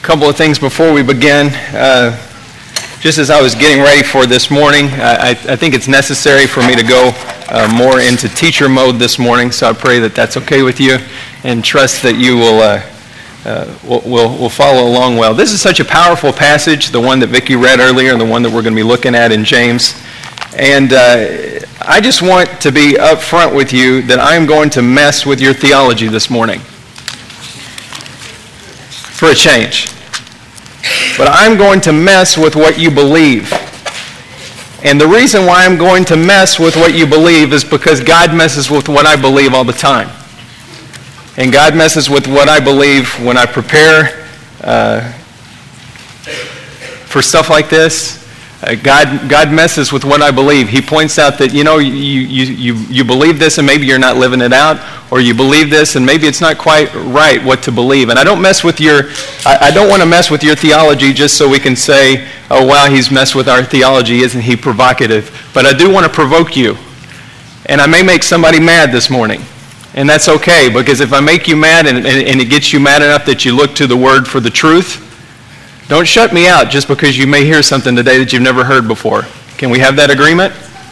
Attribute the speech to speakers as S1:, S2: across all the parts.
S1: couple of things before we begin. Just as I was getting ready for this morning, I think it's necessary for me to go more into teacher mode this morning, so I pray that that's okay with you and trust that you will follow along well. This is such a powerful passage, the one that Vicki read earlier and the one that we're going to be looking at in James. And I just want to be upfront with you that I'm going to mess with your theology this morning for a change. But I'm going to mess with what you believe. And the reason why I'm going to mess with what you believe is because God messes with what I believe all the time. And God messes with what I believe when I prepare for stuff like this. God messes with what I believe. He points out that, you believe this and maybe you're not living it out, or you believe this and maybe it's not quite right what to believe. And I don't want to mess with your theology just so we can say, oh wow, he's messed with our theology, isn't he provocative? But I do want to provoke you. And I may make somebody mad this morning. And that's okay, because if I make you mad and it gets you mad enough that you look to the Word for the truth, don't shut me out just because you may hear something today that you've never heard before. Can we have that agreement?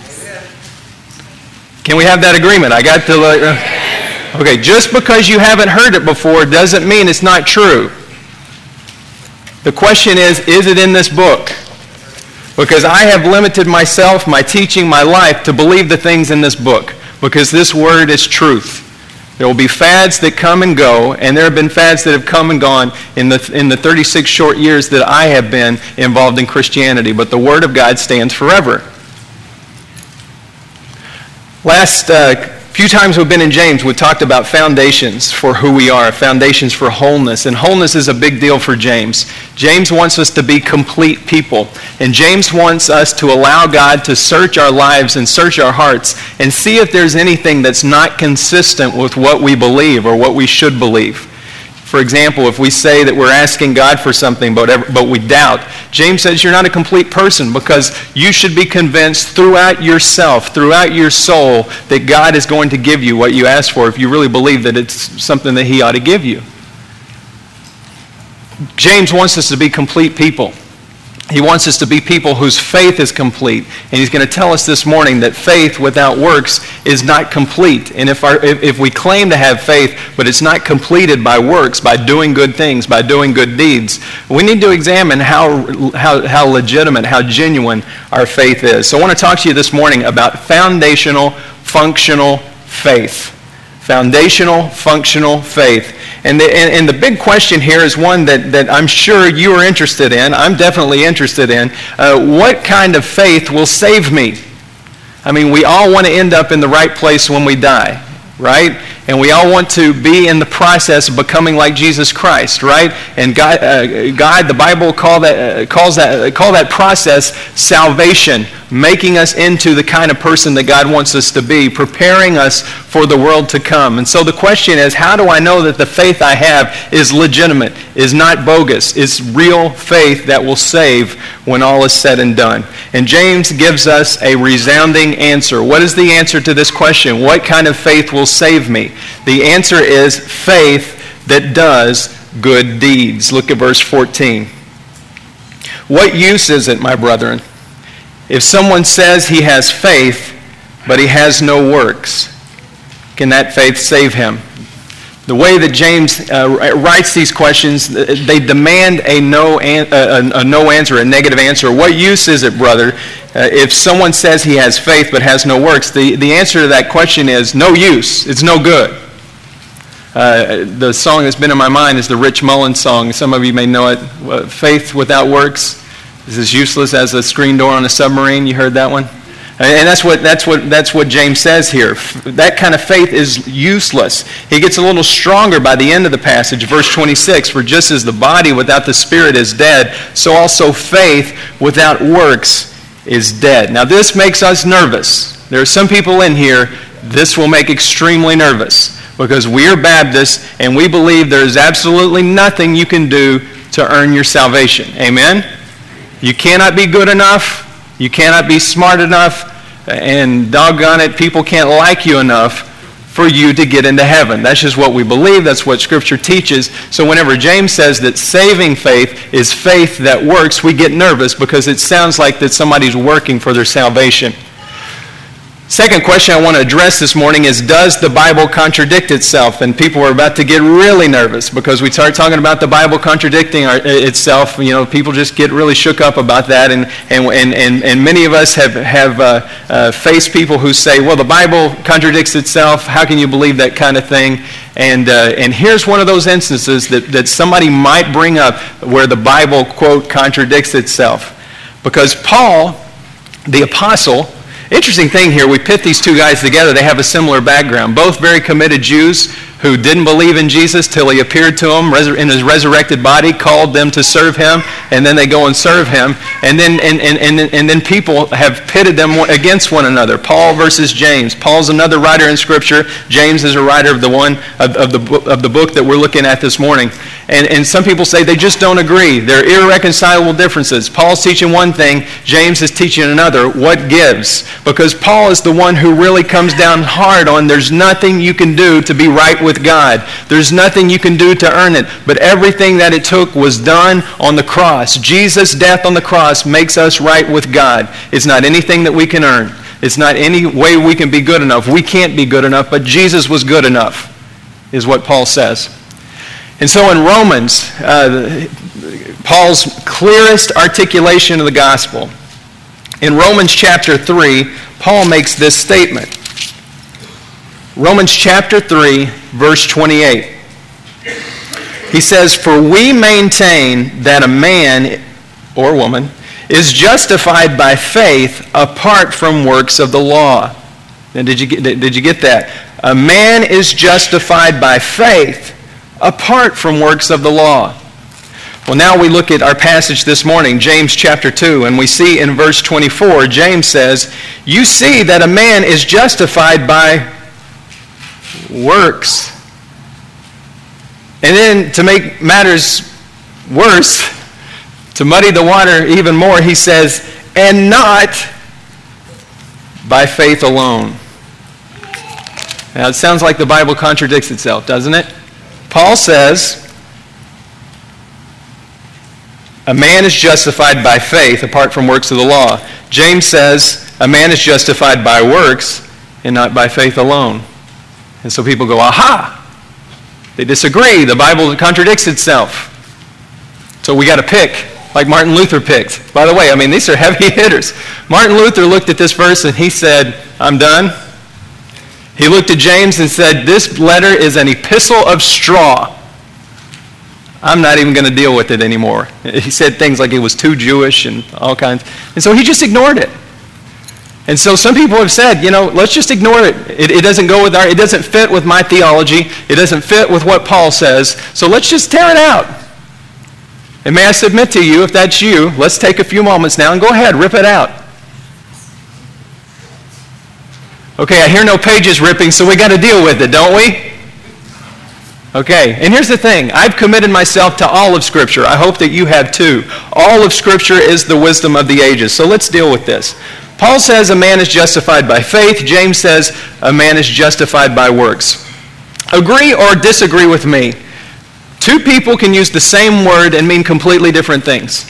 S1: Can we have that agreement? I got to... Okay, just because you haven't heard it before doesn't mean it's not true. The question is it in this book? Because I have limited myself, my teaching, my life to believe the things in this book, because this Word is truth. There will be fads that come and go, and there have been fads that have come and gone in the 36 short years that I have been involved in Christianity, but the Word of God stands forever. Last few times we've been in James, we talked about foundations for who we are, foundations for wholeness, and wholeness is a big deal for James. James wants us to be complete people, and James wants us to allow God to search our lives and search our hearts and see if there's anything that's not consistent with what we believe or what we should believe. For example, if we say that we're asking God for something but we doubt, James says you're not a complete person, because you should be convinced throughout yourself, throughout your soul, that God is going to give you what you ask for if you really believe that it's something that he ought to give you. James wants us to be complete people. He wants us to be people whose faith is complete. And he's going to tell us this morning that faith without works is not complete. And if we claim to have faith, but it's not completed by works, by doing good things, by doing good deeds, we need to examine how legitimate, how genuine our faith is. So I want to talk to you this morning about foundational, functional faith. Foundational, functional faith. And the big question here is one that I'm sure you are interested in. I'm definitely interested in. What kind of faith will save me? I mean, we all want to end up in the right place when we die, right? And we all want to be in the process of becoming like Jesus Christ, right? And God, the Bible calls that process salvation, making us into the kind of person that God wants us to be, preparing us for the world to come. And so the question is, how do I know that the faith I have is legitimate, is not bogus, is real faith that will save when all is said and done? And James gives us a resounding answer. What is the answer to this question? What kind of faith will save me? The answer is faith that does good deeds. Look at verse 14. What use is it, my brethren, if someone says he has faith, but he has no works? Can that faith save him? The way that James writes these questions, they demand a no answer, a negative answer. What use is it, brother, if someone says he has faith but has no works? The answer to that question is no use. It's no good. The song that's been in my mind is the Rich Mullins song. Some of you may know it. Faith without works is as useless as a screen door on a submarine. You heard that one? And that's what James says here. That kind of faith is useless. He gets a little stronger by the end of the passage, verse 26. For just as the body without the spirit is dead, so also faith without works is dead. Now this makes us nervous. There are some people in here this will make extremely nervous, because we are Baptists and we believe there is absolutely nothing you can do to earn your salvation. Amen? You cannot be good enough. You cannot be smart enough. And doggone it, people can't like you enough for you to get into heaven. That's just what we believe. That's what Scripture teaches. So whenever James says that saving faith is faith that works, we get nervous because it sounds like that somebody's working for their salvation. Second question I want to address this morning is, does the Bible contradict itself? And people are about to get really nervous because we start talking about the Bible contradicting itself. You know, people just get really shook up about that. And many of us have faced people who say, well, the Bible contradicts itself. How can you believe that kind of thing? And here's one of those instances that somebody might bring up where the Bible, quote, contradicts itself. Because Paul, the apostle, interesting thing here, we pit these two guys together. They have a similar background. Both very committed Jews who didn't believe in Jesus till he appeared to them in his resurrected body, called them to serve him, and then they go and serve him. And then people have pitted them against one another. Paul versus James. Paul's another writer in Scripture. James is a writer of the book that we're looking at this morning. And some people say they just don't agree. They're irreconcilable differences. Paul's teaching one thing, James is teaching another. What gives? Because Paul is the one who really comes down hard on there's nothing you can do to be right with God. There's nothing you can do to earn it. But everything that it took was done on the cross. Jesus' death on the cross makes us right with God. It's not anything that we can earn. It's not any way we can be good enough. We can't be good enough, but Jesus was good enough, is what Paul says. And so in Romans, Paul's clearest articulation of the gospel, in Romans chapter 3, Paul makes this statement. Romans chapter 3, verse 28. He says, "For we maintain that a man or woman is justified by faith apart from works of the law." And did you get that? A man is justified by faith apart from works of the law. Well, now we look at our passage this morning, James chapter 2, and we see in verse 24, James says, "You see that a man is justified by works." And then to make matters worse, to muddy the water even more, he says, "and not by faith alone." Now it sounds like the Bible contradicts itself, doesn't it? Paul says, a man is justified by faith apart from works of the law. James says, a man is justified by works and not by faith alone. And so people go, aha! They disagree. The Bible contradicts itself. So we got to pick, like Martin Luther picked. By the way, I mean, these are heavy hitters. Martin Luther looked at this verse and he said, I'm done. He looked at James and said, this letter is an epistle of straw. I'm not even going to deal with it anymore. He said things like it was too Jewish and all kinds. And so he just ignored it. And so some people have said, let's just ignore it. It doesn't go with it doesn't fit with my theology. It doesn't fit with what Paul says. So let's just tear it out. And may I submit to you, if that's you, let's take a few moments now and go ahead, rip it out. Okay, I hear no pages ripping, so we got to deal with it, don't we? Okay, and here's the thing. I've committed myself to all of Scripture. I hope that you have too. All of Scripture is the wisdom of the ages. So let's deal with this. Paul says a man is justified by faith. James says a man is justified by works. Agree or disagree with me. Two people can use the same word and mean completely different things.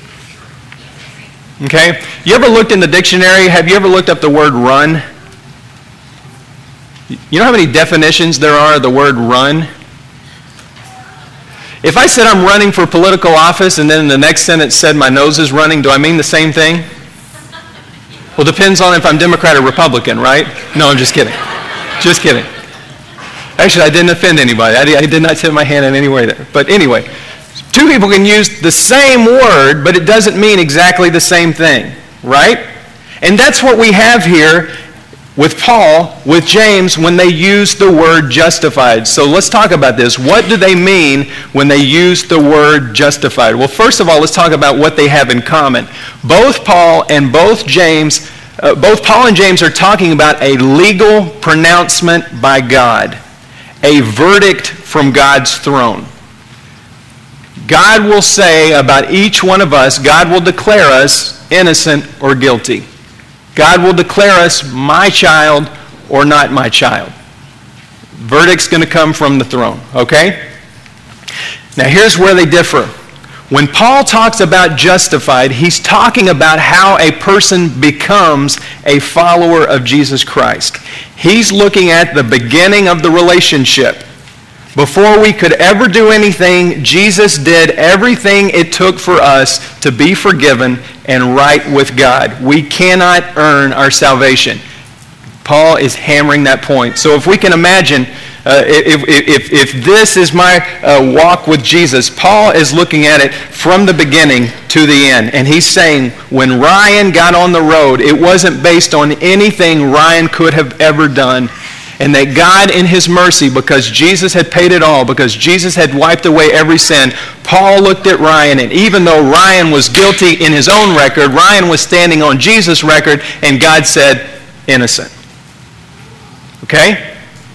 S1: Okay? You ever looked in the dictionary? Have you ever looked up the word run? You know how many definitions there are of the word run? If I said I'm running for political office and then in the next sentence said my nose is running, do I mean the same thing? Well, depends on if I'm Democrat or Republican, right? No, I'm just kidding. Just kidding. Actually, I didn't offend anybody. I did not tip my hand in any way there. But anyway, two people can use the same word, but it doesn't mean exactly the same thing, right? And that's what we have here with Paul, with James, when they use the word justified. So let's talk about this. What do they mean when they use the word justified? Well, first of all, let's talk about what they have in common. Both Paul and James are talking about a legal pronouncement by God, a verdict from God's throne. God will say about each one of us, God will declare us innocent or guilty. God will declare us my child or not my child. Verdict's going to come from the throne, okay? Now here's where they differ. When Paul talks about justified, he's talking about how a person becomes a follower of Jesus Christ. He's looking at the beginning of the relationship. Before we could ever do anything, Jesus did everything it took for us to be forgiven and right with God. We cannot earn our salvation. Paul is hammering that point. So if we can imagine, if this is my walk with Jesus, Paul is looking at it from the beginning to the end. And he's saying when Ryan got on the road, it wasn't based on anything Ryan could have ever done. And that God in his mercy, because Jesus had paid it all, because Jesus had wiped away every sin, Paul looked at Ryan, and even though Ryan was guilty in his own record, Ryan was standing on Jesus' record, and God said, innocent. Okay?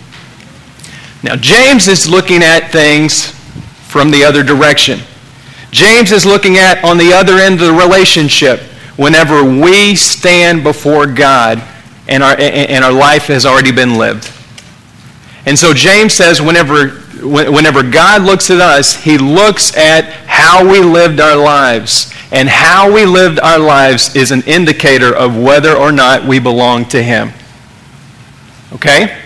S1: Now, James is looking at things from the other direction. James is looking at on the other end of the relationship whenever we stand before God and our life has already been lived. And so James says whenever God looks at us, he looks at how we lived our lives. And how we lived our lives is an indicator of whether or not we belong to him. Okay?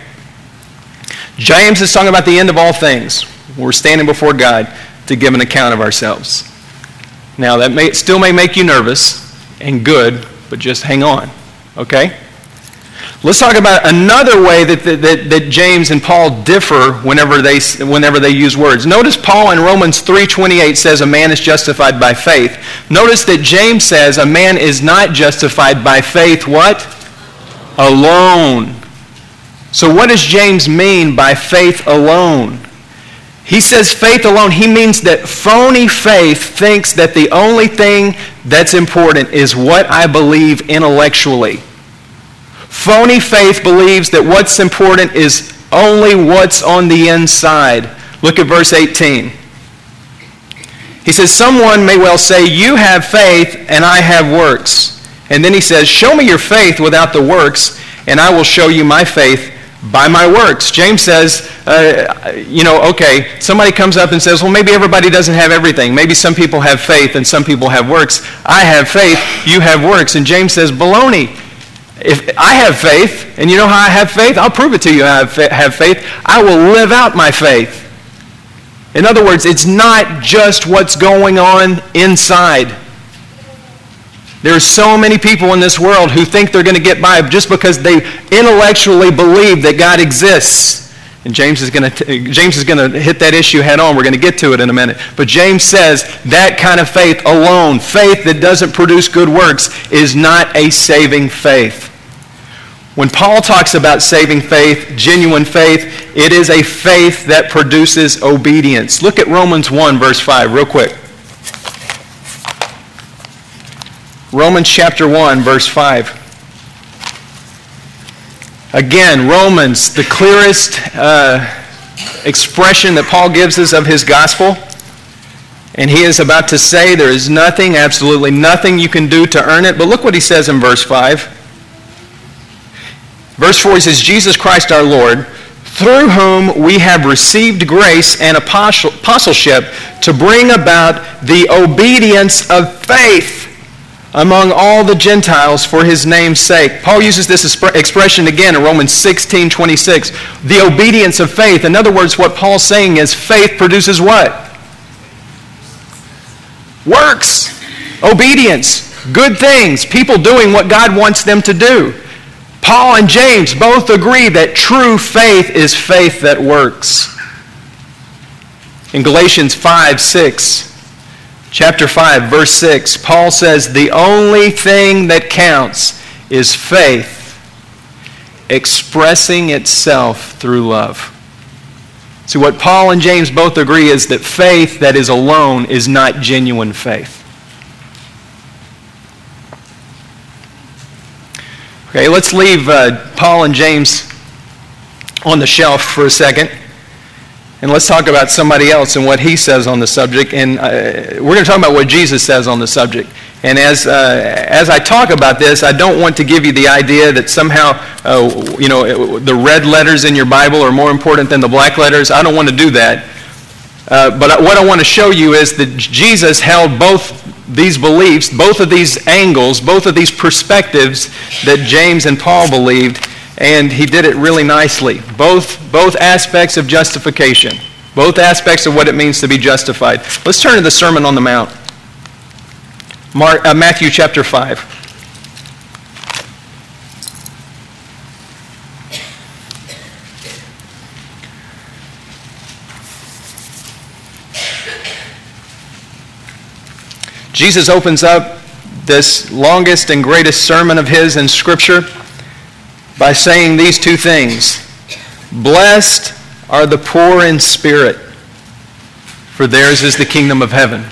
S1: James is talking about the end of all things. We're standing before God to give an account of ourselves. Now, that still may make you nervous and good, but just hang on. Okay? Let's talk about another way that James and Paul differ whenever they use words. Notice Paul in Romans 3:28 says a man is justified by faith. Notice that James says a man is not justified by faith, what? Alone. So what does James mean by faith alone? He says faith alone. He means that phony faith thinks that the only thing that's important is what I believe intellectually. Phony faith believes that what's important is only what's on the inside. Look at verse 18. He says, someone may well say, you have faith and I have works. And then he says, show me your faith without the works, and I will show you my faith by my works. James says, okay, somebody comes up and says, well, maybe everybody doesn't have everything. Maybe some people have faith and some people have works. I have faith, you have works. And James says, baloney. If I have faith, and you know how I have faith? I'll prove it to you I have faith. I will live out my faith. In other words, it's not just what's going on inside. There are so many people in this world who think they're going to get by just because they intellectually believe that God exists. And James is going to hit that issue head on. We're going to get to it in a minute. But James says that kind of faith alone, faith that doesn't produce good works, is not a saving faith. When Paul talks about saving faith, genuine faith, it is a faith that produces obedience. Look at Romans 1, verse 5, real quick. Romans chapter 1, verse 5. Again, Romans, the clearest expression that Paul gives us of his gospel. And he is about to say there is nothing, absolutely nothing you can do to earn it. But look what he says in verse 5. Verse 4, he says, Jesus Christ our Lord, through whom we have received grace and apostleship to bring about the obedience of faith among all the Gentiles for his name's sake. Paul uses this expression again in Romans 16:26. The obedience of faith. In other words, what Paul's saying is faith produces what? Works. Obedience. Good things. People doing what God wants them to do. Paul and James both agree that true faith is faith that works. In Galatians 5:6, chapter 5, verse 6, Paul says, the only thing that counts is faith expressing itself through love. See, what Paul and James both agree is that faith that is alone is not genuine faith. Okay, let's leave Paul and James on the shelf for a second. And let's talk about somebody else and what he says on the subject. And we're going to talk about what Jesus says on the subject. And as I talk about this, I don't want to give you the idea that somehow, the red letters in your Bible are more important than the black letters. I don't want to do that. But what I want to show you is that Jesus held both these beliefs, both of these angles, both of these perspectives that James and Paul believed, and he did it really nicely. Both aspects of justification, both aspects of what it means to be justified. Let's turn to the Sermon on the Mount. Matthew chapter 5. Jesus opens up this longest and greatest sermon of his in Scripture by saying these two things. Blessed are the poor in spirit, for theirs is the kingdom of heaven.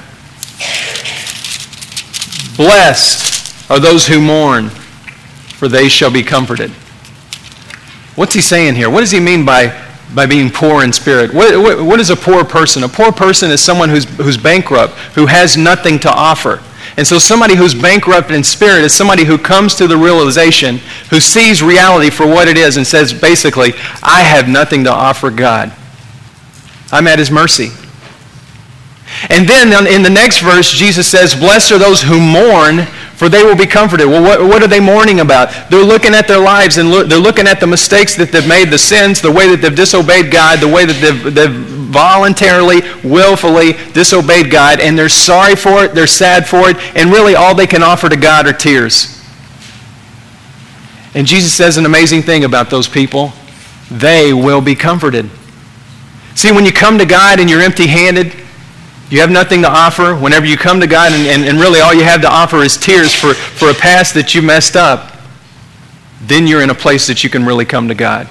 S1: Blessed are those who mourn, for they shall be comforted. What's he saying here? What does he mean by being poor in spirit? What is a poor person? A poor person is someone who's bankrupt, who has nothing to offer. And so somebody who's bankrupt in spirit is somebody who comes to the realization, who sees reality for what it is and says, basically, I have nothing to offer God. I'm at his mercy. And then in the next verse, Jesus says, blessed are those who mourn, for they will be comforted. Well, what are they mourning about? They're looking at their lives and they're looking at the mistakes that they've made, the sins, the way that they've disobeyed God, the way that they've voluntarily, willfully disobeyed God, and they're sorry for it, they're sad for it, and really all they can offer to God are tears. And Jesus says an amazing thing about those people. They will be comforted. See, when you come to God and you're empty-handed, you have nothing to offer. Whenever you come to God and really all you have to offer is tears for a past that you messed up, then you're in a place that you can really come to God.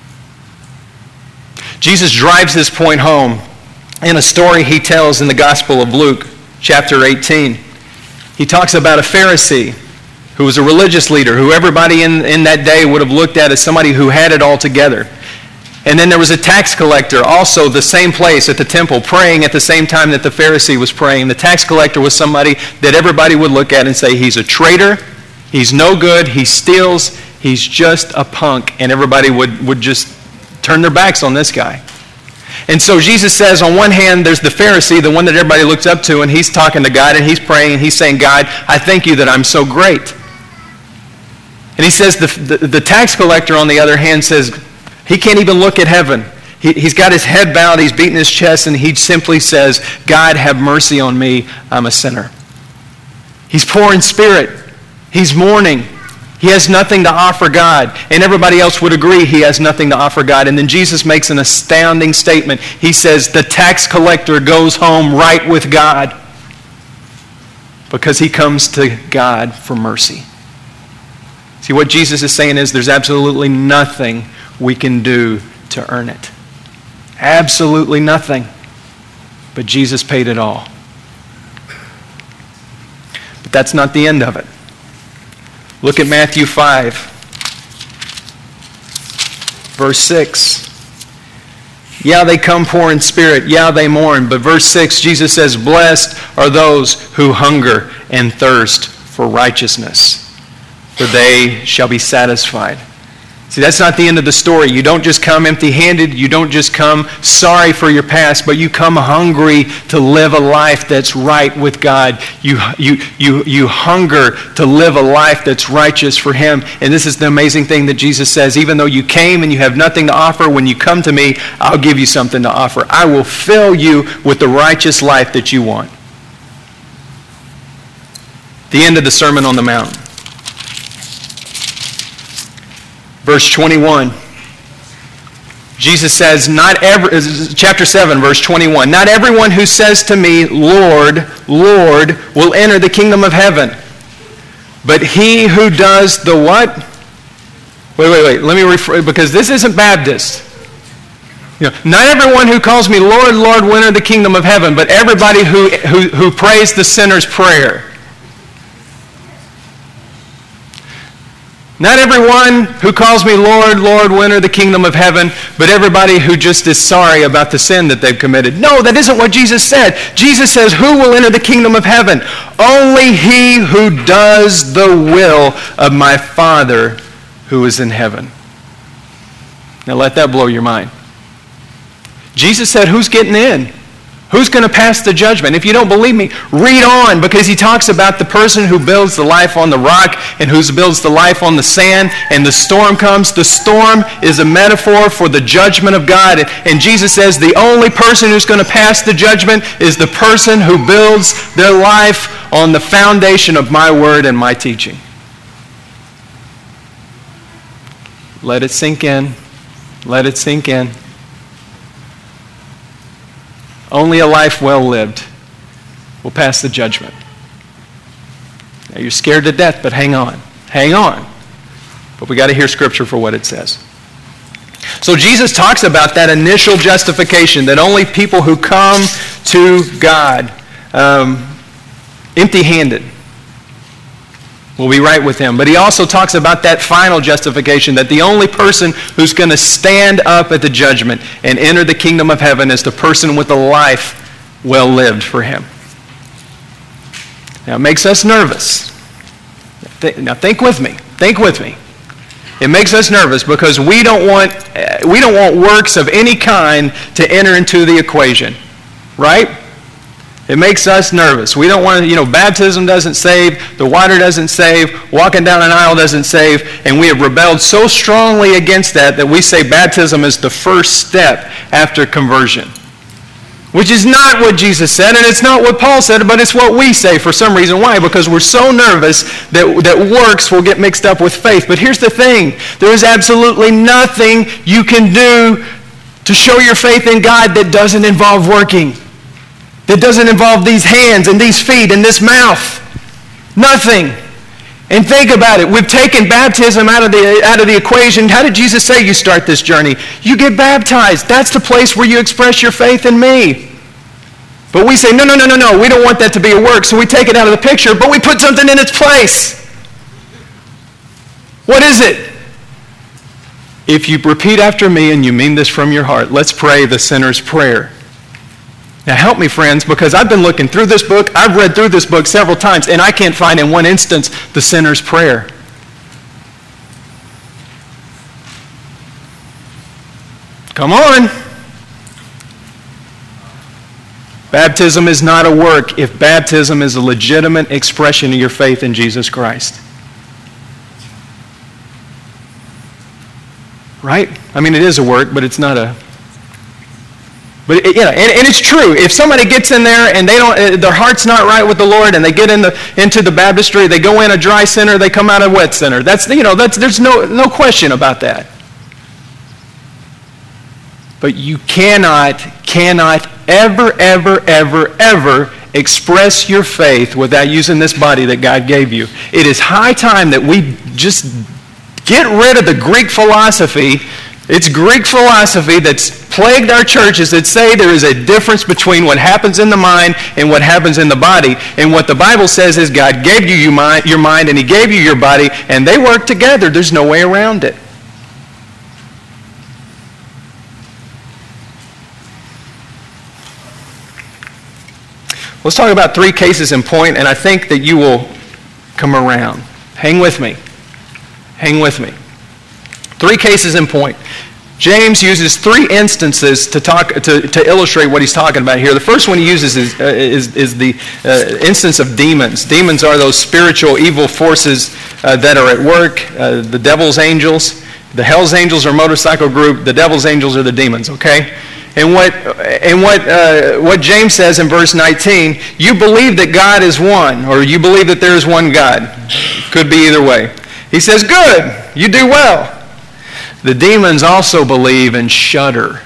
S1: Jesus drives this point home in a story he tells in the Gospel of Luke, chapter 18. He talks about a Pharisee who was a religious leader, who everybody in that day would have looked at as somebody who had it all together. And then there was a tax collector, also the same place at the temple, praying at the same time that the Pharisee was praying. The tax collector was somebody that everybody would look at and say, he's a traitor, he's no good, he steals, he's just a punk. And everybody would just turn their backs on this guy. And so Jesus says, on one hand, there's the Pharisee, the one that everybody looks up to, and he's talking to God, and he's praying, and he's saying, God, I thank you that I'm so great. And he says the tax collector, on the other hand, says, he can't even look at heaven. He's got his head bowed, he's beating his chest, and he simply says, God, have mercy on me, I'm a sinner. He's poor in spirit. He's mourning. He has nothing to offer God. And everybody else would agree he has nothing to offer God. And then Jesus makes an astounding statement. He says, the tax collector goes home right with God because he comes to God for mercy. See, what Jesus is saying is there's absolutely nothing we can do to earn it. Absolutely nothing. But Jesus paid it all. But that's not the end of it. Look at Matthew 5, verse 6. Yeah, they come poor in spirit. Yeah, they mourn. But verse 6, Jesus says, blessed are those who hunger and thirst for righteousness, for they shall be satisfied. See, that's not the end of the story. You don't just come empty-handed. You don't just come sorry for your past, but you come hungry to live a life that's right with God. You hunger to live a life that's righteous for Him. And this is the amazing thing that Jesus says. Even though you came and you have nothing to offer, when you come to me, I'll give you something to offer. I will fill you with the righteous life that you want. The end of the Sermon on the Mount. Verse 21, Jesus says, chapter 7, verse 21, not everyone who says to me, Lord, Lord, will enter the kingdom of heaven, but he who does the what? Wait, let me rephrase, because this isn't Baptist. Not everyone who calls me Lord, Lord will enter the kingdom of heaven, but everybody who prays the sinner's prayer. Not everyone who calls me Lord, Lord will enter the kingdom of heaven, but everybody who just is sorry about the sin that they've committed. No, that isn't what Jesus said. Jesus says, who will enter the kingdom of heaven? only he who does the will of my Father who is in heaven. Now let that blow your mind. Jesus said, who's getting in? Who's going to pass the judgment? If you don't believe me, read on, because he talks about the person who builds the life on the rock and who builds the life on the sand, and the storm comes. The storm is a metaphor for the judgment of God. And Jesus says the only person who's going to pass the judgment is the person who builds their life on the foundation of my word and my teaching. Let it sink in. Let it sink in. Only a life well lived will pass the judgment. Now you're scared to death, but hang on. Hang on. But we got to hear Scripture for what it says. So Jesus talks about that initial justification, that only people who come to God empty-handed will be right with him. But he also talks about that final justification, that the only person who's going to stand up at the judgment and enter the kingdom of heaven is the person with a life well lived for him. Now it makes us nervous. Now think with me. Think with me. It makes us nervous because we don't want works of any kind to enter into the equation, right? It makes us nervous. We don't want to, baptism doesn't save, the water doesn't save, walking down an aisle doesn't save, and we have rebelled so strongly against that we say baptism is the first step after conversion. Which is not what Jesus said, and it's not what Paul said, but it's what we say for some reason. Why? Because we're so nervous that works will get mixed up with faith. But here's the thing. There is absolutely nothing you can do to show your faith in God that doesn't involve working. That doesn't involve these hands and these feet and this mouth. Nothing. And think about it. We've taken baptism out of the equation. How did Jesus say you start this journey? You get baptized. That's the place where you express your faith in me. But we say, no. We don't want that to be a work. So we take it out of the picture, but we put something in its place. What is it? If you repeat after me and you mean this from your heart, let's pray the sinner's prayer. Now help me, friends, because I've been looking through this book. I've read through this book several times, and I can't find in one instance the sinner's prayer. Come on. Baptism is not a work if baptism is a legitimate expression of your faith in Jesus Christ. Right? I mean, it is a work, but it's not a... But and it's true. If somebody gets in there and their heart's not right with the Lord, and they get into the baptistry, they go in a dry center, they come out a wet center. There's no question about that. But you cannot ever express your faith without using this body that God gave you. It is high time that we just get rid of the Greek philosophy. It's Greek philosophy that's plagued our churches that say there is a difference between what happens in the mind and what happens in the body. And what the Bible says is God gave you your mind and he gave you your body, and they work together. There's no way around it. Let's talk about 3 cases in point, and I think that you will come around. Hang with me. Hang with me. 3 cases in point. James uses 3 instances to illustrate what he's talking about here. The first one he uses is the instance of demons. Demons are those spiritual evil forces that are at work. The devil's angels. The hell's angels are a motorcycle group. The devil's angels are the demons, okay? And what James says in verse 19, you believe that God is one, or you believe that there is one God. Could be either way. He says, good, you do well. The demons also believe and shudder.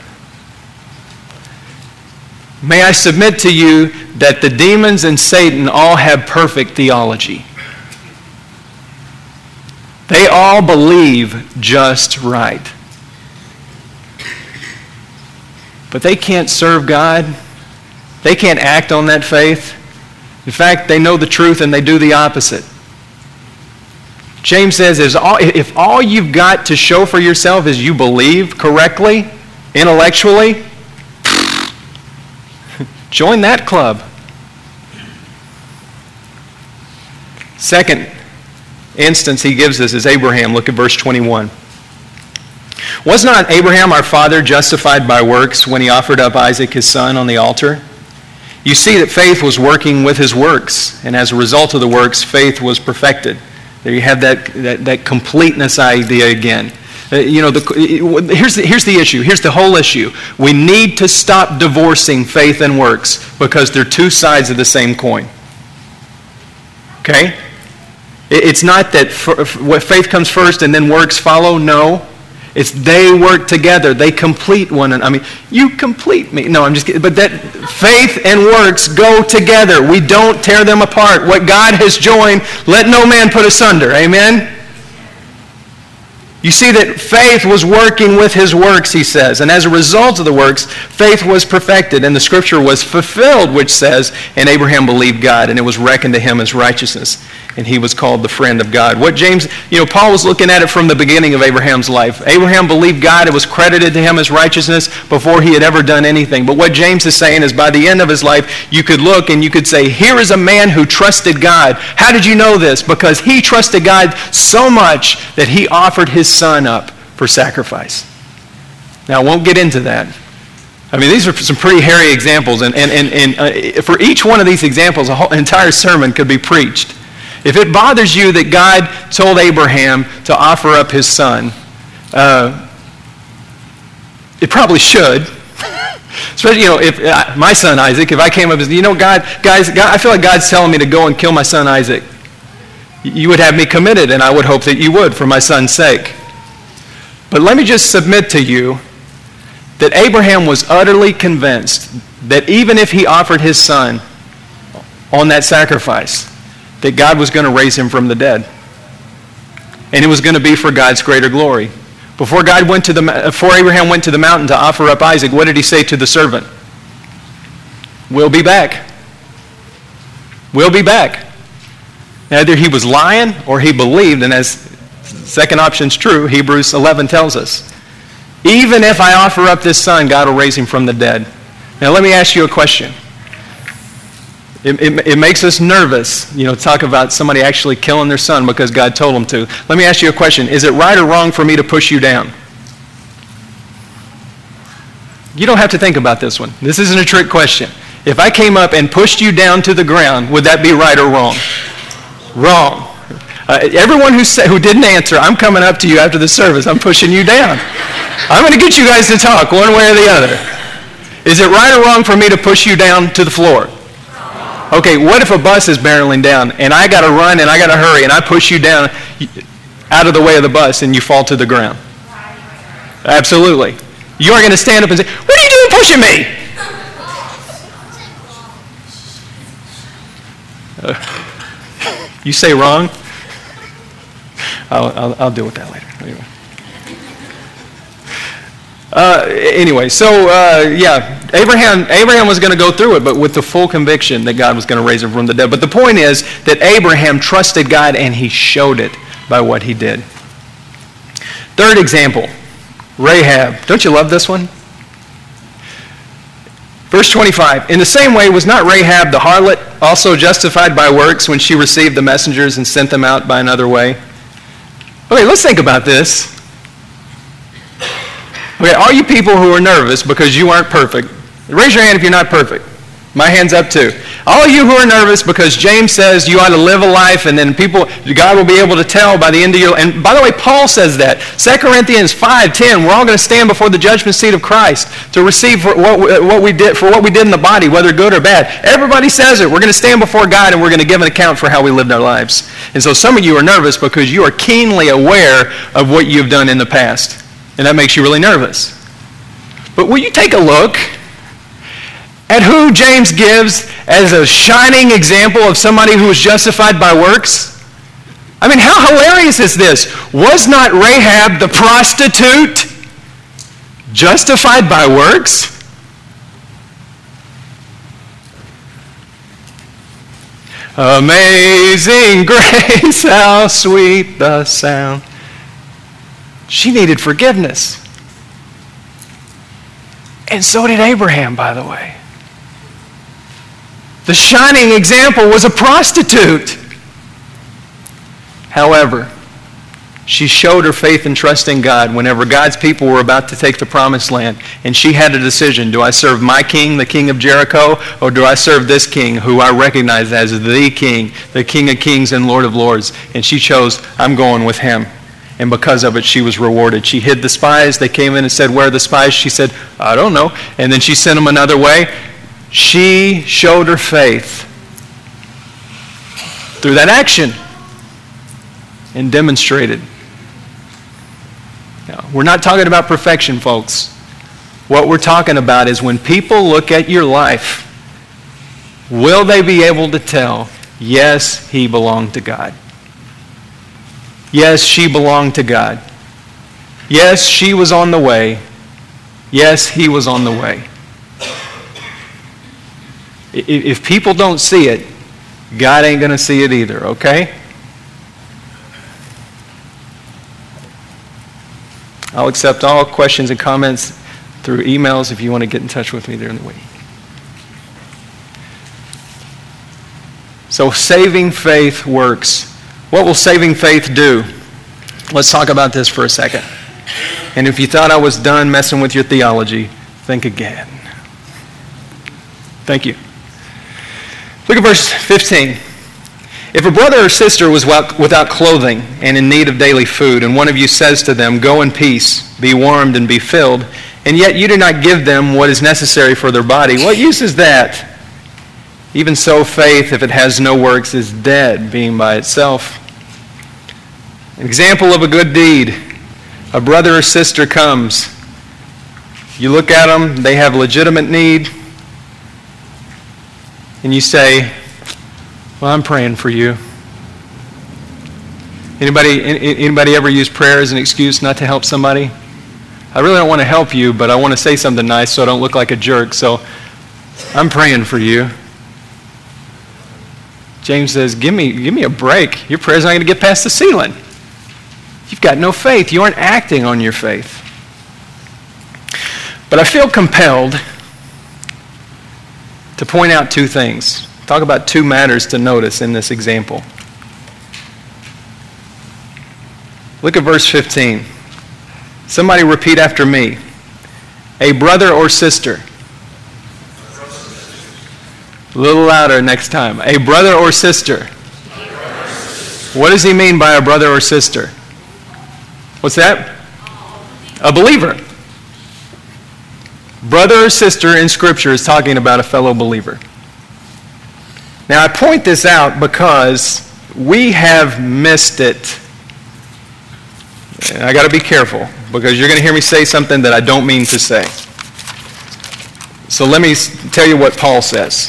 S1: May I submit to you that the demons and Satan all have perfect theology. They all believe just right. But they can't serve God. They can't act on that faith. In fact, they know the truth and they do the opposite. James says, if all you've got to show for yourself is you believe correctly, intellectually, join that club. Second instance he gives us is Abraham. Look at verse 21. Was not Abraham our father justified by works when he offered up Isaac his son on the altar? You see that faith was working with his works, and as a result of the works, faith was perfected. There you have that completeness idea again. Here's the issue. Here's the whole issue. We need to stop divorcing faith and works because they're two sides of the same coin. Okay? It's not that faith comes first and then works follow. No. It's they work together. They complete one another. I mean, you complete me. No, I'm just kidding. But that faith and works go together. We don't tear them apart. What God has joined, let no man put asunder. Amen? You see that faith was working with his works, he says. And as a result of the works, faith was perfected. And the scripture was fulfilled, which says, and Abraham believed God, and it was reckoned to him as righteousness. And he was called the friend of God. What James, Paul was looking at it from the beginning of Abraham's life. Abraham believed God. It was credited to him as righteousness before he had ever done anything. But what James is saying is by the end of his life, you could look and you could say, here is a man who trusted God. How did you know this? Because he trusted God so much that he offered his son up for sacrifice. Now, I won't get into that. I mean, these are some pretty hairy examples. And for each one of these examples, an entire sermon could be preached. If it bothers you that God told Abraham to offer up his son, it probably should. Especially, if my son Isaac, if I came up and said, God, I feel like God's telling me to go and kill my son Isaac. You would have me committed, and I would hope that you would for my son's sake. But let me just submit to you that Abraham was utterly convinced that even if he offered his son on that sacrifice, that God was going to raise him from the dead. And it was going to be for God's greater glory. Before Abraham went to the mountain to offer up Isaac, what did he say to the servant? We'll be back. We'll be back. Either he was lying or he believed, and as second option's true, Hebrews 11 tells us. Even if I offer up this son, God will raise him from the dead. Now let me ask you a question. It makes us nervous, to talk about somebody actually killing their son because God told them to. Let me ask you a question. Is it right or wrong for me to push you down? You don't have to think about this one. This isn't a trick question. If I came up and pushed you down to the ground, would that be right or wrong? Wrong. Everyone who didn't answer, I'm coming up to you after the service. I'm pushing you down. I'm going to get you guys to talk one way or the other. Is it right or wrong for me to push you down to the floor? Okay, what if a bus is barreling down and I got to run and I got to hurry and I push you down out of the way of the bus and you fall to the ground? Absolutely. You aren't going to stand up and say, what are you doing pushing me? You say wrong? I'll deal with that later. Anyway, Abraham was going to go through it, but with the full conviction that God was going to raise him from the dead. But the point is that Abraham trusted God, and he showed it by what he did. Third example, Rahab. Don't you love this one? Verse 25, in the same way, was not Rahab the harlot also justified by works when she received the messengers and sent them out by another way? Okay, let's think about this. Okay, all you people who are nervous because you aren't perfect, raise your hand if you're not perfect. My hand's up too. All you who are nervous because James says you ought to live a life and then God will be able to tell by the end of your life. And by the way, Paul says that. 2 Corinthians 5:10, we're all going to stand before the judgment seat of Christ to receive for what we did in the body, whether good or bad. Everybody says it. We're going to stand before God and we're going to give an account for how we lived our lives. And so some of you are nervous because you are keenly aware of what you've done in the past. And that makes you really nervous. But will you take a look at who James gives as a shining example of somebody who was justified by works? I mean, how hilarious is this? Was not Rahab the prostitute justified by works? Amazing grace, how sweet the sound. She needed forgiveness. And so did Abraham, by the way. The shining example was a prostitute. However, she showed her faith and trust in God whenever God's people were about to take the promised land. And she had a decision. Do I serve my king, the king of Jericho, or do I serve this king who I recognize as the king of kings and Lord of lords? And she chose, I'm going with him. And because of it, she was rewarded. She hid the spies. They came in and said, where are the spies? She said, I don't know. And then she sent them another way. She showed her faith through that action and demonstrated. Now, we're not talking about perfection, folks. What we're talking about is when people look at your life, will they be able to tell, yes, he belonged to God. Yes, she belonged to God. Yes, she was on the way. Yes, he was on the way. If people don't see it, God ain't going to see it either, okay? I'll accept all questions and comments through emails if you want to get in touch with me during the week. So saving faith works. What will saving faith do? Let's talk about this for a second. And if you thought I was done messing with your theology, think again. Thank you. Look at verse 15. If a brother or sister was without clothing and in need of daily food, and one of you says to them, go in peace, be warmed and be filled, and yet you do not give them what is necessary for their body, what use is that? Even so, faith, if it has no works, is dead, being by itself. An example of a good deed. A brother or sister comes. You look at them, they have legitimate need, and you say, well, I'm praying for you. Anybody ever use prayer as an excuse not to help somebody? I really don't want to help you, but I want to say something nice so I don't look like a jerk, so I'm praying for you. James says, give me a break. Your prayer's not going to get past the ceiling. You've got no faith. You aren't acting on your faith. But I feel compelled to point out two things. Talk about two matters to notice in this example. Look at verse 15. Somebody repeat after me. A brother or sister. A little louder next time. A brother or sister. What does he mean by a brother or sister? What's that? A believer. Brother or sister in Scripture is talking about a fellow believer. Now, I point this out because we have missed it. And I got to be careful because you're going to hear me say something that I don't mean to say. So let me tell you what Paul says,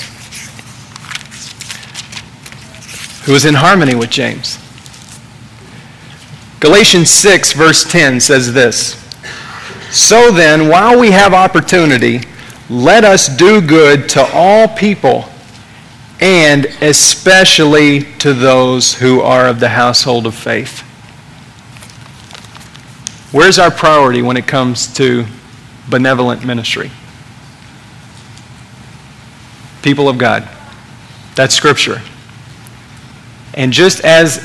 S1: who is in harmony with James. Galatians 6, verse 10 says this, so then, while we have opportunity, let us do good to all people, and especially to those who are of the household of faith. Where's our priority when it comes to benevolent ministry? People of God. That's Scripture. And just as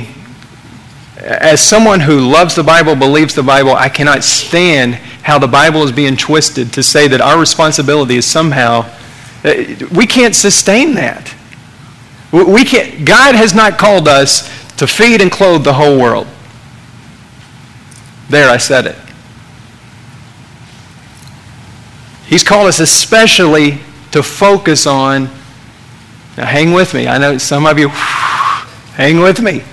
S1: someone who loves the Bible, believes the Bible, I cannot stand how the Bible is being twisted to say that our responsibility is somehow, we can't sustain that. We can't. God has not called us to feed and clothe the whole world. There, I said it. He's called us especially to focus on, now hang with me. I know some of you, hang with me.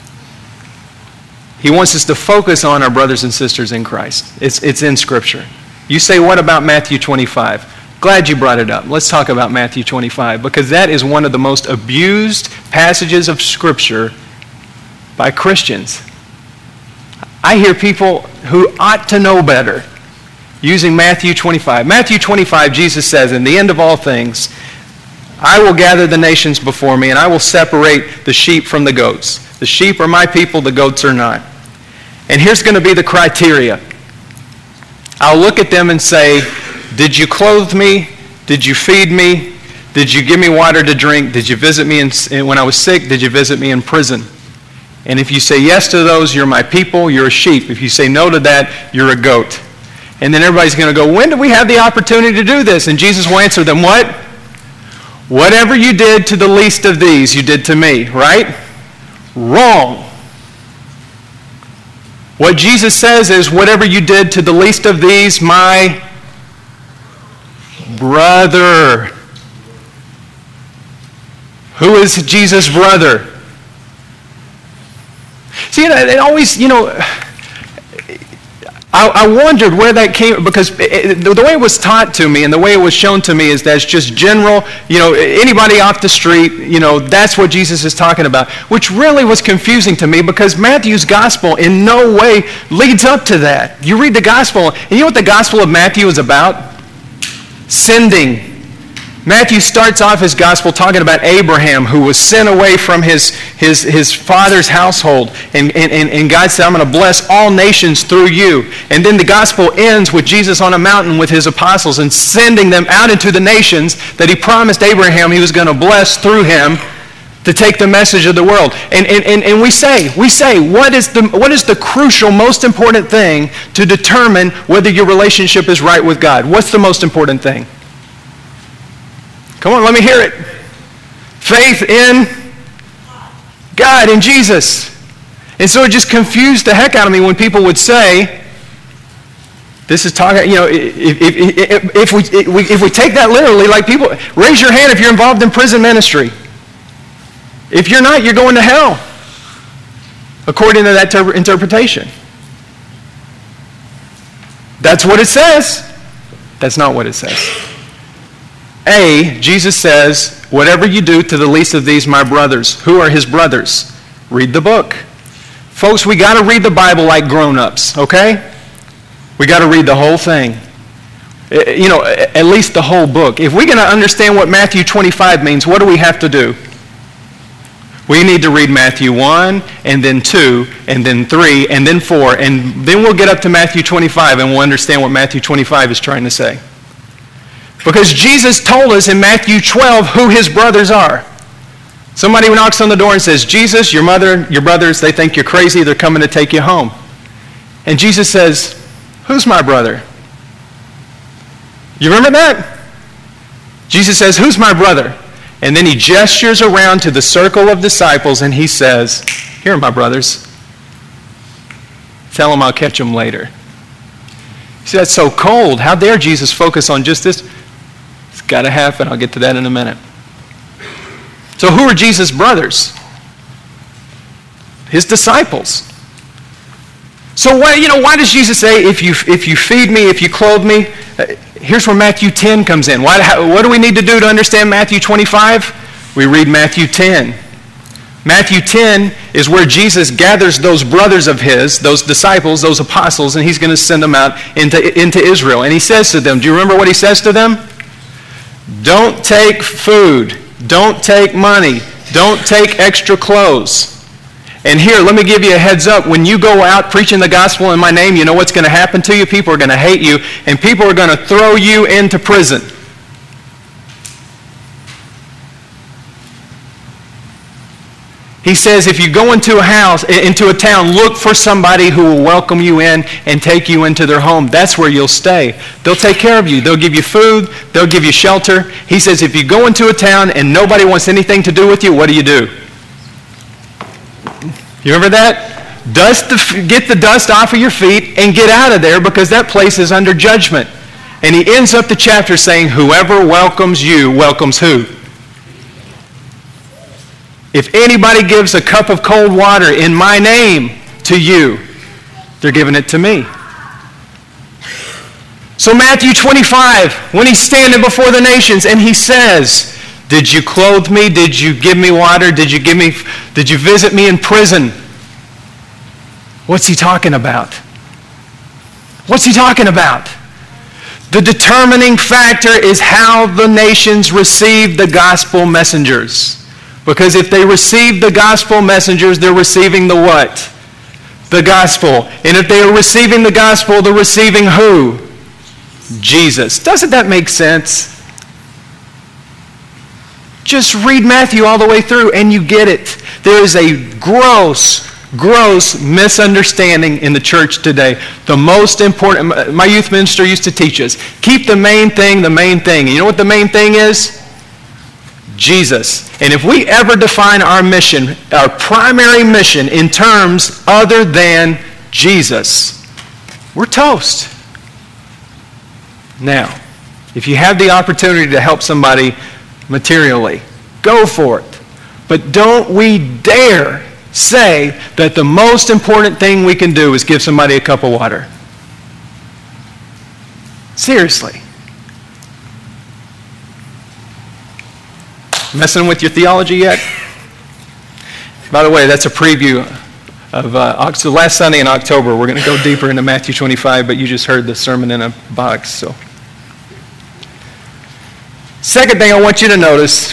S1: He wants us to focus on our brothers and sisters in Christ. It's in Scripture. You say, what about Matthew 25? Glad you brought it up. Let's talk about Matthew 25, because that is one of the most abused passages of Scripture by Christians. I hear people who ought to know better using Matthew 25. Matthew 25, Jesus says, in the end of all things, I will gather the nations before me, and I will separate the sheep from the goats. The sheep are my people, the goats are not. And here's going to be the criteria. I'll look at them and say, did you clothe me? Did you feed me? Did you give me water to drink? Did you visit me when I was sick? Did you visit me in prison? And if you say yes to those, you're my people, you're a sheep. If you say no to that, you're a goat. And then everybody's going to go, when do we have the opportunity to do this? And Jesus will answer them, what? Whatever you did to the least of these, you did to me, right? Wrong. What Jesus says is, whatever you did to the least of these, my brother. Who is Jesus' brother? See, it always, I wondered where that came, because the way it was taught to me and the way it was shown to me is that it's just general, anybody off the street, that's what Jesus is talking about, which really was confusing to me because Matthew's gospel in no way leads up to that. You read the gospel, and you know what the gospel of Matthew is about? Sending. Matthew starts off his gospel talking about Abraham, who was sent away from his father's household. And God said, I'm going to bless all nations through you. And then the gospel ends with Jesus on a mountain with his apostles and sending them out into the nations that he promised Abraham he was going to bless through him to take the message of the world. And we say, what is the crucial, most important thing to determine whether your relationship is right with God? What's the most important thing? Come on, let me hear it. Faith in God, in Jesus. And so it just confused the heck out of me when people would say, this is talking, if we take that literally, like people, raise your hand if you're involved in prison ministry. If you're not, you're going to hell, according to that interpretation. That's what it says. That's not what it says. Jesus says, whatever you do to the least of these, my brothers. Who are his brothers? Read the book. Folks, we got to read the Bible like grown-ups, okay? We got to read the whole thing. At least the whole book. If we're going to understand what Matthew 25 means, what do we have to do? We need to read Matthew 1, and then 2, and then 3, and then 4, and then we'll get up to Matthew 25, and we'll understand what Matthew 25 is trying to say. Because Jesus told us in Matthew 12 who his brothers are. Somebody knocks on the door and says, Jesus, your mother, your brothers, they think you're crazy. They're coming to take you home. And Jesus says, who's my brother? You remember that? Jesus says, who's my brother? And then he gestures around to the circle of disciples and he says, here are my brothers. Tell them I'll catch them later. See, that's so cold. How dare Jesus focus on just this? It's got to happen. I'll get to that in a minute. So who are Jesus' brothers? His disciples. So why does Jesus say, if you feed me, if you clothe me? Here's where Matthew 10 comes in. What do we need to do to understand Matthew 25? We read Matthew 10. Matthew 10 is where Jesus gathers those brothers of his, those disciples, those apostles, and he's going to send them out into Israel. And he says to them, do you remember what he says to them? Don't take food. Don't take money. Don't take extra clothes. And here, let me give you a heads up. When you go out preaching the gospel in my name, you know what's going to happen to you? People are going to hate you, and people are going to throw you into prison. He says, if you go into a town, look for somebody who will welcome you in and take you into their home. That's where you'll stay. They'll take care of you. They'll give you food. They'll give you shelter. He says, if you go into a town and nobody wants anything to do with you, what do? You remember that? Get the dust off of your feet and get out of there because that place is under judgment. And he ends up the chapter saying, whoever welcomes you welcomes who? If anybody gives a cup of cold water in my name to you, they're giving it to me. So Matthew 25, when he's standing before the nations and he says, did you clothe me? Did you give me water? Did you visit me in prison? What's he talking about? What's he talking about? The determining factor is how the nations receive the gospel messengers. Because if they receive the gospel messengers, they're receiving the what? The gospel. And if they are receiving the gospel, they're receiving who? Jesus. Doesn't that make sense? Just read Matthew all the way through and you get it. There is a gross, gross misunderstanding in the church today. The most important, my youth minister used to teach us, keep the main thing the main thing. And you know what the main thing is? Jesus. And if we ever define our mission, our primary mission, in terms other than Jesus, we're toast. Now, if you have the opportunity to help somebody materially, go for it. But don't we dare say that the most important thing we can do is give somebody a cup of water. Seriously. Messing with your theology yet? By the way, that's a preview of so last Sunday in October. We're going to go deeper into Matthew 25, but you just heard the sermon in a box. So, second thing I want you to notice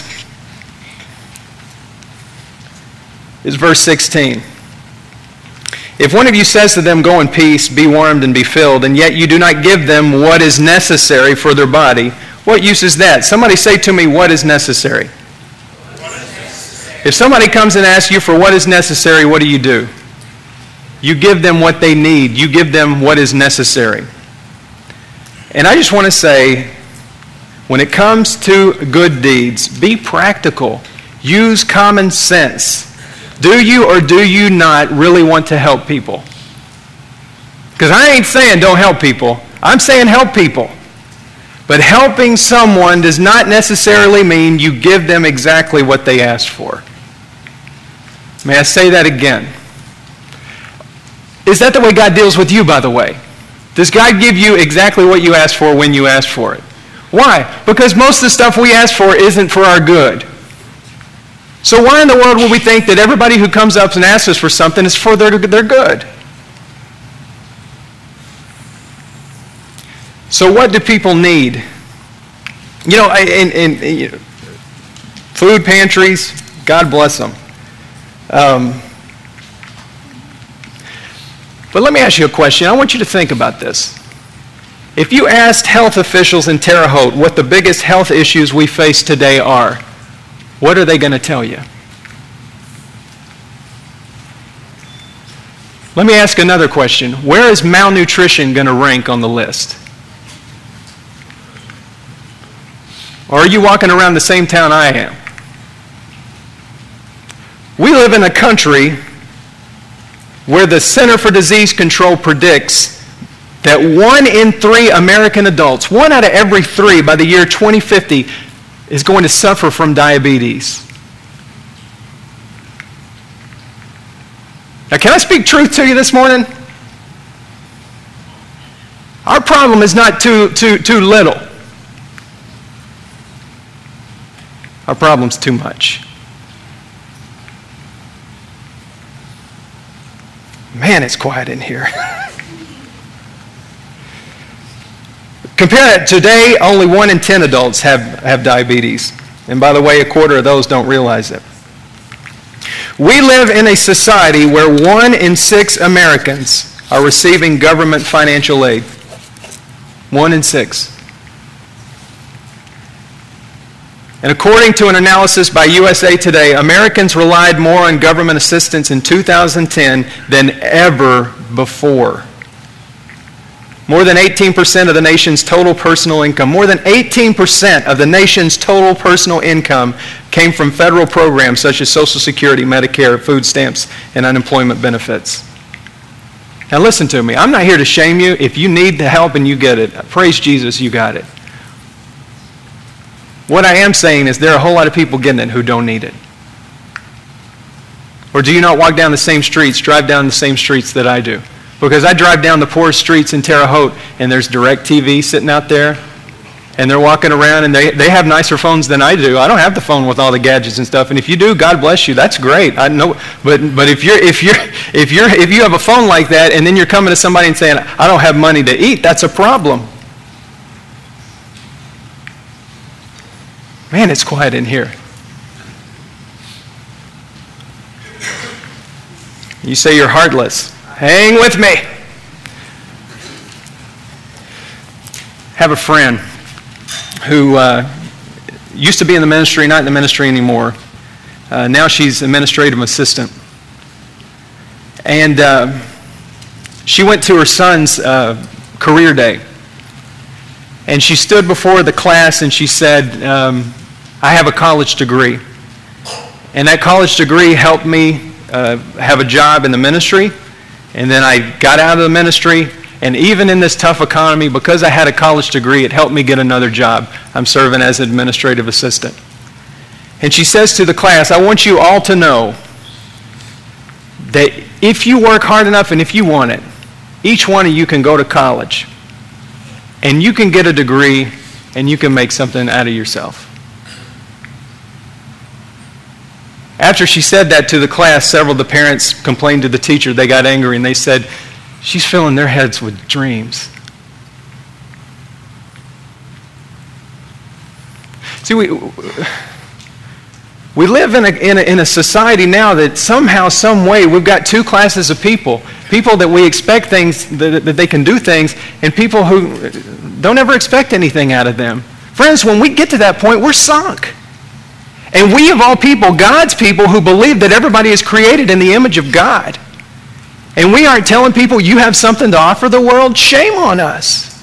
S1: is verse 16. If one of you says to them, go in peace, be warmed and be filled, and yet you do not give them what is necessary for their body, what use is that? Somebody say to me, what is necessary? If somebody comes and asks you for what is necessary, what do? You give them what they need. You give them what is necessary. And I just want to say, when it comes to good deeds, be practical. Use common sense. Do you or do you not really want to help people? Because I ain't saying don't help people. I'm saying help people. But helping someone does not necessarily mean you give them exactly what they asked for. May I say that again? Is that the way God deals with you, by the way? Does God give you exactly what you asked for when you asked for it? Why? Because most of the stuff we ask for isn't for our good. So why in the world would we think that everybody who comes up and asks us for something is for their good? So what do people need? You know, in food pantries, God bless them. But let me ask you a question. I want you to think about this. If you asked health officials in Terre Haute what the biggest health issues we face today are, what are they going to tell you? Let me ask another question. Where is malnutrition going to rank on the list? Or are you walking around the same town I am? We live in a country where the Center for Disease Control predicts that 1 in 3 American adults, 1 out of every 3 by the year 2050, is going to suffer from diabetes. Now, can I speak truth to you this morning? Our problem is not too little. Our problem's too much. Man, it's quiet in here. Compare it, today only 1 in 10 adults have diabetes. And by the way, a quarter of those don't realize it. We live in a society where 1 in 6 Americans are receiving government financial aid. 1 in 6. And according to an analysis by USA Today, Americans relied more on government assistance in 2010 than ever before. More than 18% of the nation's total personal income, more than 18% of the nation's total personal income came from federal programs such as Social Security, Medicare, food stamps, and unemployment benefits. Now listen to me. I'm not here to shame you. If you need the help and you get it, praise Jesus, you got it. What I am saying is there are a whole lot of people getting it who don't need it. Or do you not walk down the same streets, drive down the same streets that I do? Because I drive down the poorest streets in Terre Haute, and there's DirecTV sitting out there, and they're walking around, and they have nicer phones than I do. I don't have the phone with all the gadgets and stuff, and if you do, God bless you. That's great. I know, but if you have a phone like that, and then you're coming to somebody and saying, I don't have money to eat, that's a problem. Man, it's quiet in here. You say you're heartless. Hang with me. Have a friend who used to be in the ministry, not in the ministry anymore. Now she's administrative assistant. And she went to her son's career day. And she stood before the class and she said, I have a college degree. And that college degree helped me have a job in the ministry. And then I got out of the ministry. And even in this tough economy, because I had a college degree, it helped me get another job. I'm serving as an administrative assistant. And she says to the class, I want you all to know that if you work hard enough and if you want it, each one of you can go to college. And you can get a degree and you can make something out of yourself. After she said that to the class, several of the parents complained to the teacher. They got angry and they said, she's filling their heads with dreams. See, we live in a society now that somehow, some way, we've got two classes of people. People that we expect things, that they can do things, and people who don't ever expect anything out of them. Friends, when we get to that point, we're sunk. And we, of all people, God's people who believe that everybody is created in the image of God. And we aren't telling people you have something to offer the world. Shame on us.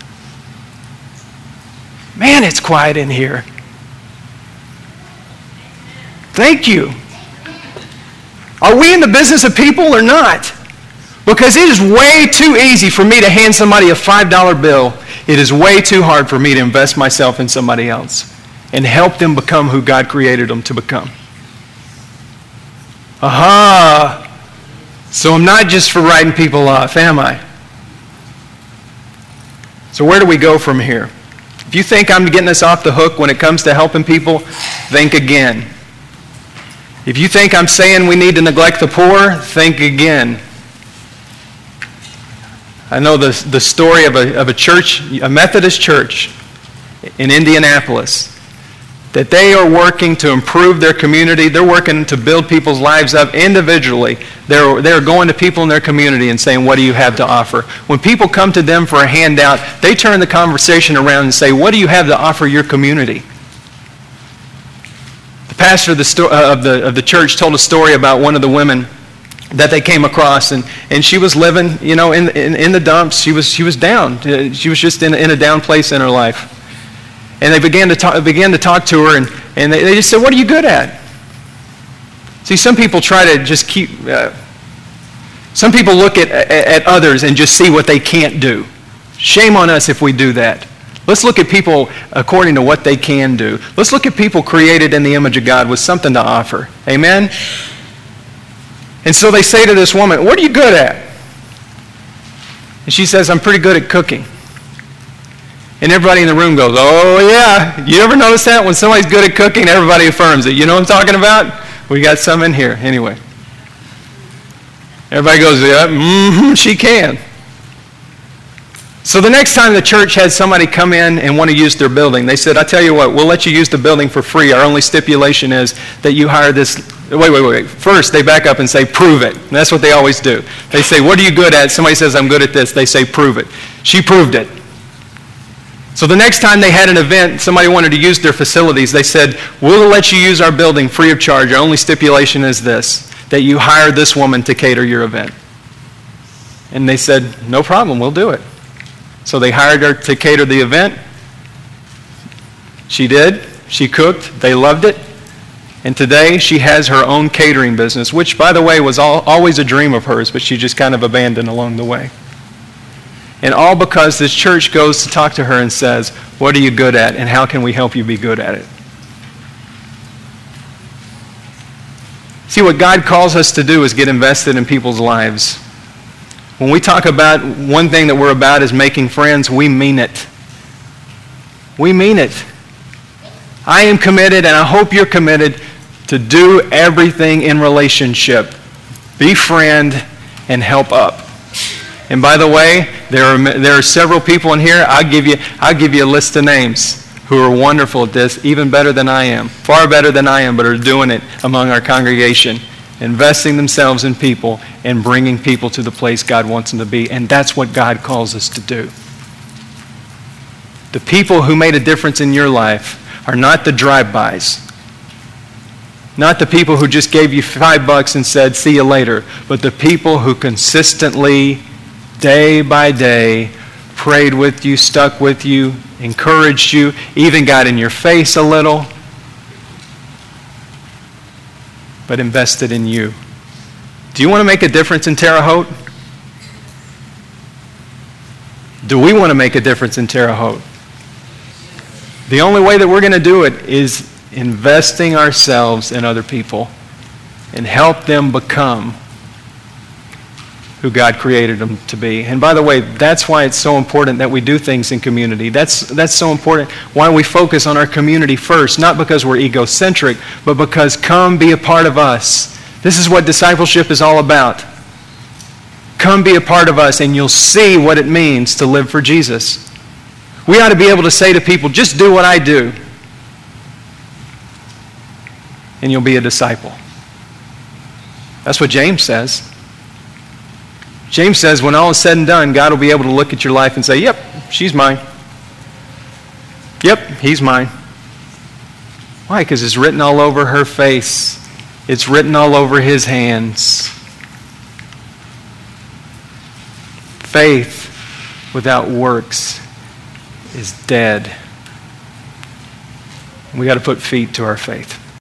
S1: Man, it's quiet in here. Thank you. Are we in the business of people or not? Because it is way too easy for me to hand somebody a $5 bill. It is way too hard for me to invest myself in somebody else and help them become who God created them to become. Aha! So I'm not just for writing people off, am I? So where do we go from here? If you think I'm getting us off the hook when it comes to helping people, think again. If you think I'm saying we need to neglect the poor, think again. I know the story of a church, a Methodist church in Indianapolis, that they are working to improve their community. They're working to build people's lives up individually. They're going to people in their community and saying, what do you have to offer? When people come to them for a handout, they turn the conversation around and say, what do you have to offer your community? The pastor of the church told a story about one of the women that they came across, and she was living, in the dumps. She was down. She was just in a down place in her life. And they began to talk to her, and they just said, what are you good at? See, some people try to just keep, some people look at others and just see what they can't do. Shame on us if we do that. Let's look at people according to what they can do. Let's look at people created in the image of God with something to offer. Amen? And so they say to this woman, what are you good at? And she says, I'm pretty good at cooking. And everybody in the room goes, oh yeah. You ever notice that? When somebody's good at cooking, everybody affirms it. You know what I'm talking about? We got some in here. Anyway. Everybody goes, yeah, she can. So the next time the church had somebody come in and want to use their building, they said, I tell you what, we'll let you use the building for free. Our only stipulation is that you hire this. Wait. First, they back up and say, prove it. And that's what they always do. They say, what are you good at? Somebody says, I'm good at this. They say, prove it. She proved it. So the next time they had an event, somebody wanted to use their facilities, they said, we'll let you use our building free of charge. Our only stipulation is this, that you hire this woman to cater your event. And they said, no problem, we'll do it. So they hired her to cater the event. She did. She cooked. They loved it. And today she has her own catering business, which, by the way, was always a dream of hers, but she just kind of abandoned along the way. And all because this church goes to talk to her and says, what are you good at, and how can we help you be good at it? See, what God calls us to do is get invested in people's lives. When we talk about one thing that we're about is making friends, we mean it. We mean it. I am committed, and I hope you're committed, to do everything in relationship. Befriend and help up. And by the way, there are several people in here. I'll give you a list of names who are wonderful at this, even better than I am, far better than I am, but are doing it among our congregation, investing themselves in people and bringing people to the place God wants them to be. And that's what God calls us to do. The people who made a difference in your life are not the drive-bys. Not the people who just gave you $5 and said, see you later, but the people who consistently, day by day, prayed with you, stuck with you, encouraged you, even got in your face a little, but invested in you. Do you want to make a difference in Terre Haute? Do we want to make a difference in Terre Haute? The only way that we're going to do it is investing ourselves in other people and help them become who God created them to be. And by the way, that's why it's so important that we do things in community. That's so important why we focus on our community first, not because we're egocentric, but because come be a part of us. This is what discipleship is all about. Come be a part of us and you'll see what it means to live for Jesus. We ought to be able to say to people, just do what I do, and you'll be a disciple. That's what James says. James says when all is said and done, God will be able to look at your life and say, yep, she's mine. Yep, he's mine. Why? Because it's written all over her face. It's written all over his hands. Faith without works is dead. We got to put feet to our faith.